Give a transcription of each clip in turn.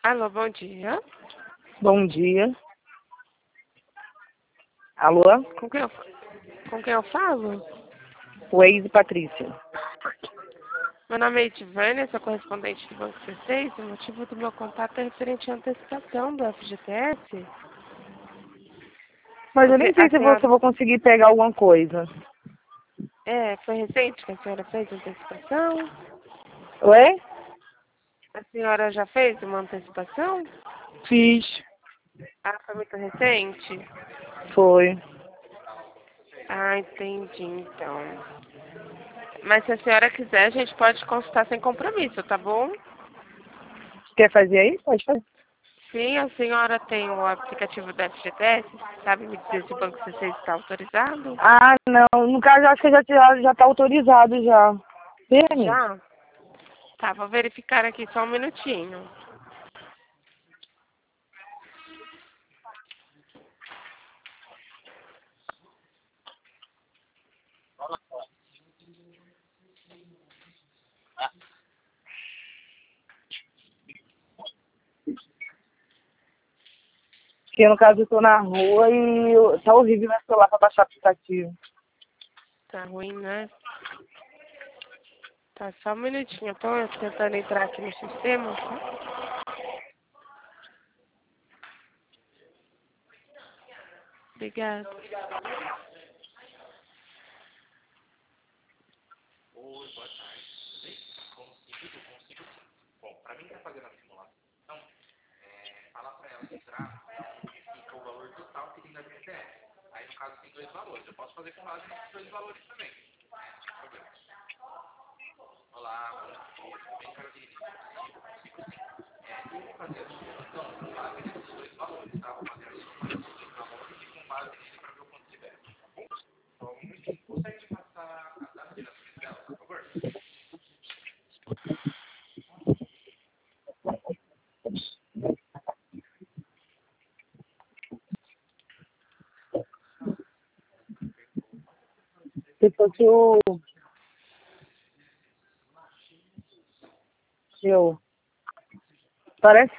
Alô, bom dia. Bom dia. Alô? Com quem eu falo? Waze Patrícia. Meu nome é Edivânia, sou correspondente do Banco C6. O motivo do meu contato é referente à antecipação do FGTS. Mas eu nem sei A se senhora... eu vou conseguir pegar alguma coisa. Foi recente que a senhora fez a antecipação? Oi? A senhora já fez uma antecipação? Fiz. Ah, foi muito recente? Foi. Ah, entendi, então. Mas se a senhora quiser, a gente pode consultar sem compromisso, tá bom? Quer fazer aí? Pode fazer. Sim, a senhora tem o aplicativo do FGTS? Sabe me dizer se o Banco C6 está autorizado? Ah, não. No caso, eu acho que já tá autorizado já. Permite. Já? Tá, vou verificar aqui só um minutinho. Porque no caso eu tô na rua e tá horrível meu celular pra baixar aplicativo. Tá ruim, né? Tá, só um minutinho. Eu tô tentando entrar aqui no sistema. Obrigada. Se fosse o... Eu... Parece...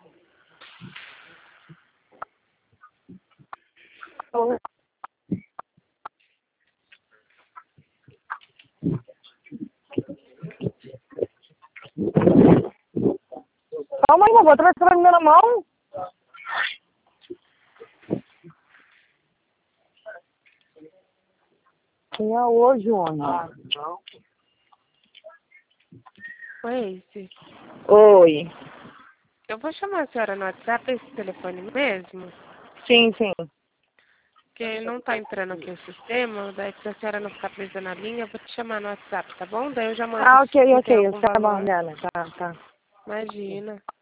Calma aí, vou trazer pra mim na mão. Quem é hoje, homem? Oi, Isi. Oi. Eu vou chamar a senhora no WhatsApp, esse telefone mesmo, Sim, sim. porque não tá entrando aqui o sistema. Daí, se a senhora não ficar presa na linha, eu vou te chamar no WhatsApp, tá bom? Daí eu já mando Ah, se tem ok. algum Tá bom, valor. Diana. Tá. Imagina.